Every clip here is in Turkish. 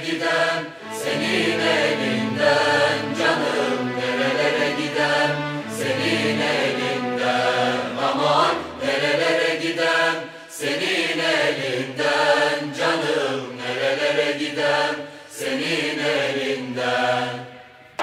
gidem senin elinden, canım nerelere gidem senin elinden, aman nerelere gidem senin elinden, canım nerelere gidem senin elinden.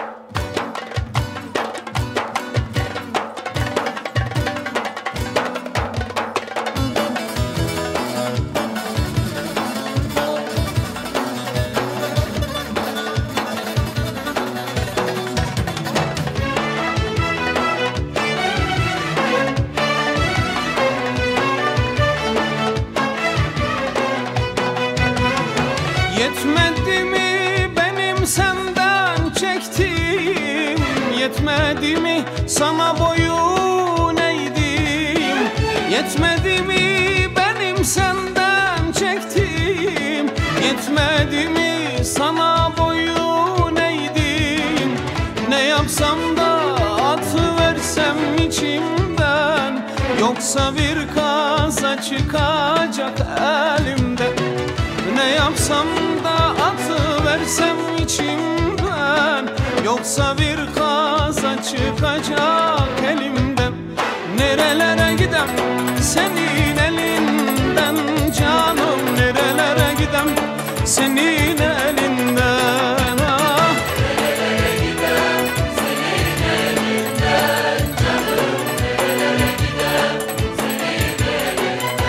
Yetmedi mi benim senden çektiğim, yetmedi mi sana boyun eğdim, yetmedi mi benim senden çektiğim, yetmedi mi sana boyun eğdim. Ne yapsam da atıversem içimden, yoksa bir kaza çıkacak elimden. Ne yapsam da atıversem içimden, yoksa bir kaza çıkacak elimden. Nerelere gidem senin elinden, canım nerelere gidem senin elinden, ah. Nerelere gidem senin elinden, canım nerelere gidem senin elinden.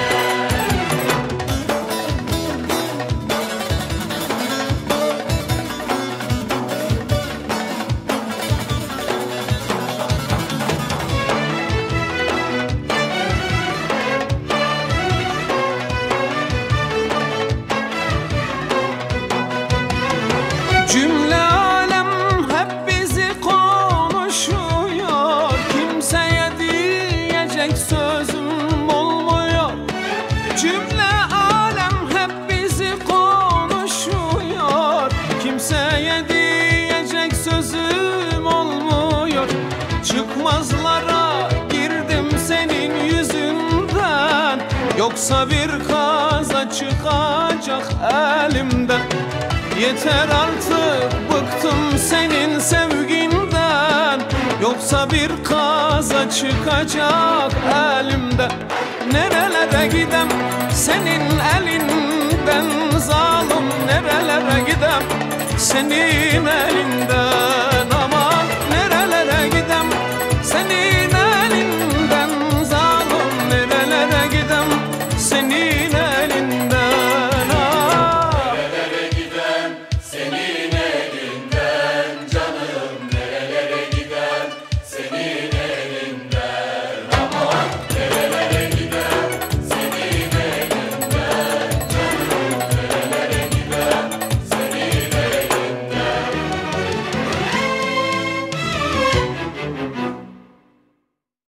Cümle alem hep bizi konuşuyor, kimseye diyecek sözüm olmuyor. Cümle alem hep bizi konuşuyor, kimseye diyecek sözüm olmuyor. Çıkmazlara girdim senin yüzünden, yoksa bir kaza çıkacak elimden. Yeter artık, bıktım senin sevginden, yoksa bir kaza çıkacak elimden. Nerelere gidem senin elinden, zalim nerelere gidem senin elinden.